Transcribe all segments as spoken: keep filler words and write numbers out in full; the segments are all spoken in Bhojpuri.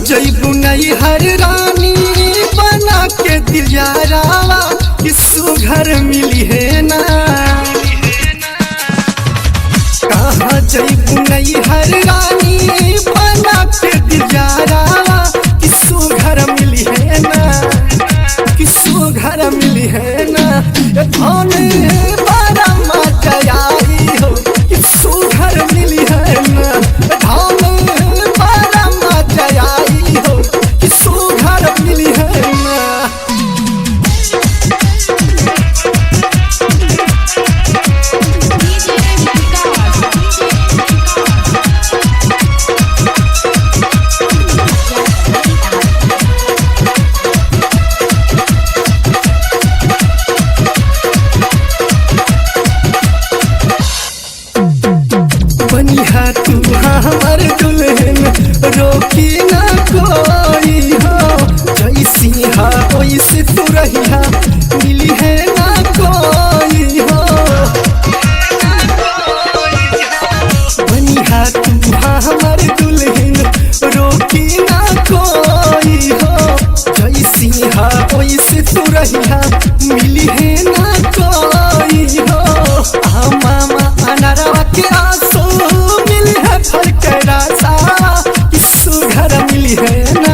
जैबू नहीं हर रानी बना के दिलजारावा किसु घर मिली है ना। कहाँ जैबू नहीं हर रानी बना के दिलजारावा किसु घर मिली है ना, किसु घर मिली है ना। धन बड़ा मजा आई हो किसु घर मिली है ना। धन बड़ा मजा आई हो किसु घर मिली है ना। बनिहा तू हमर दुल्हन रोकी ना कोई हो, जैसी हा वैसे तू रहिहा मिली है ना कोई हो। बनिहा तू हमर दुल्हन रोकी ना कोई हो, जैसी हा वैसे तू रहिहा मिली है ना कोई हो। आ मामा अनारवा के आंसू मिली है फल के रासा किसु घर मिली है ना।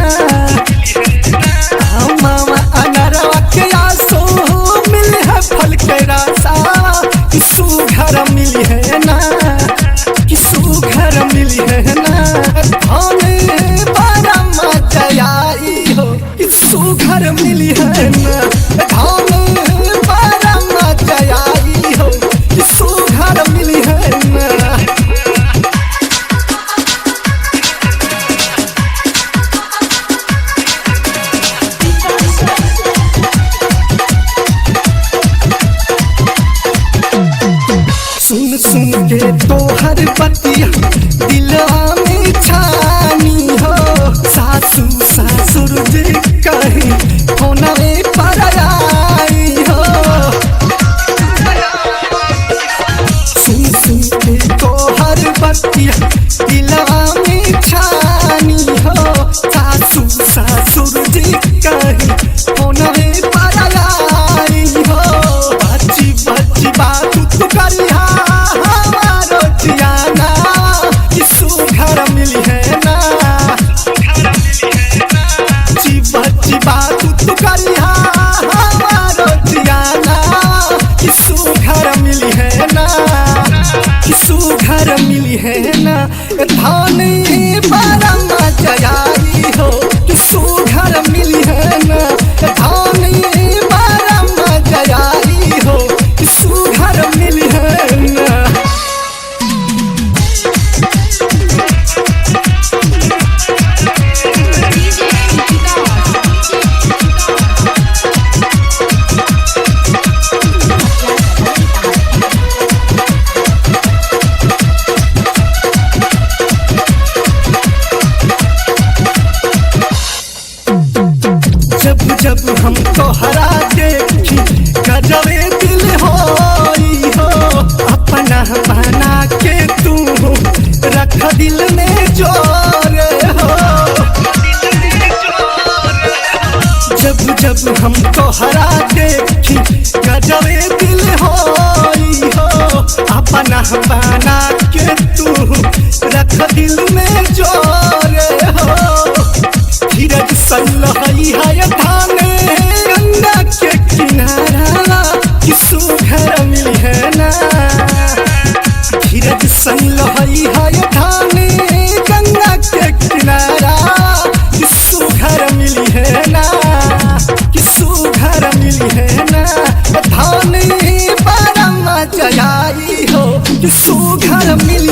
आ मामा अनारवा के आंसू मिली है फल के रासा किसु घर मिली है ना, किसु घर मिली है ना। धन बड़ा मजा आई हो किसु घर मिली है ना। धन बड़ा मजा आई हो किसु घर मिली है ना। सुन सुन के तो हर बतिया दिलवा में छानी हो, सासू ससुर जी कहे होना में पर आई हो। सुन सुन के तो हर बतिया दिलवा में छानी हो, सासू ससुर जी कहे होना में पर आई हो। बच्ची बच्ची बात तू करिहा हमारो जियाना किसु घर मिली है ना। बच्ची बच्ची बात तू करिहा हमारो जियाना किसु घर मिली है ना, किसु घर मिली है ना। धन बड़ा मजा आई हो किसु घर मिली है ना। धन बड़ा मजा आई हो किसु घर मिली है ना। जब जब हम तोहरा देखी गजबे दिल होई हो, अपना बना के तू रख दिल में जोरे हो। जब जब हम तोहरा देखी गजबे दिल होई हो, अपना बना के तू रख दिल में जोरे हो। धीरज सलहई है धाने गंगा के किनारा किसु घर मिली है ना। धीरज सलहई है धाने गंगा के किनारा किसु घर मिली है ना, किसु घर मिली है ना। धन बड़ा मजा आई हो किसु घर मिली